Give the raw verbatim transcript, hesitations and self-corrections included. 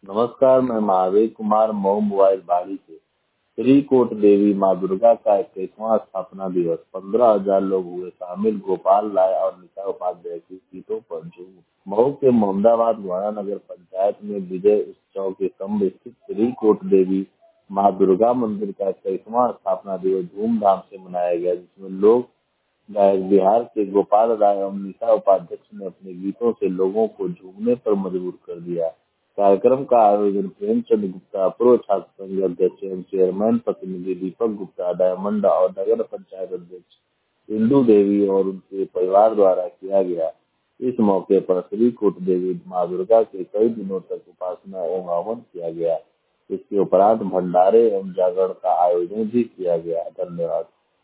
नमस्कार, मैं महावीर कुमार मऊ मोबाइल बाड़ी से। श्री कोट देवी माँ दुर्गा का इक्कीसवां स्थापना दिवस, पंद्रह हजार लोग हुए शामिल। गोपाल राय और निशा उपाध्याय की सीटों पर झूम। मऊ के मोहम्मदाबाद वाड़ा नगर पंचायत में विजय उत्सव के स्तंभ स्थित श्री कोट देवी माँ दुर्गा मंदिर का इक्कीसवां स्थापना दिवस धूमधाम से मनाया गया, जिसमें लोग गायक बिहार के गोपाल राय और निशा उपाध्याय ने अपने गीतों से लोगों को झूमने पर मजबूर कर दिया। कार्यक्रम का आयोजन प्रेमचंद गुप्ता, पूर्व छात्र संघ अध्यक्ष एवं चेयरमैन प्रतिनिधि दीपक गुप्ता, डायमंड और नगर पंचायत अध्यक्ष इंदू देवी और उनके परिवार द्वारा किया गया। इस मौके पर श्री कोट देवी माँ दुर्गा के कई दिनों तक उपासना एवं हवन किया गया। इसके उपरांत भंडारे एवं जागरण का आयोजन भी किया गया। धन्यवाद।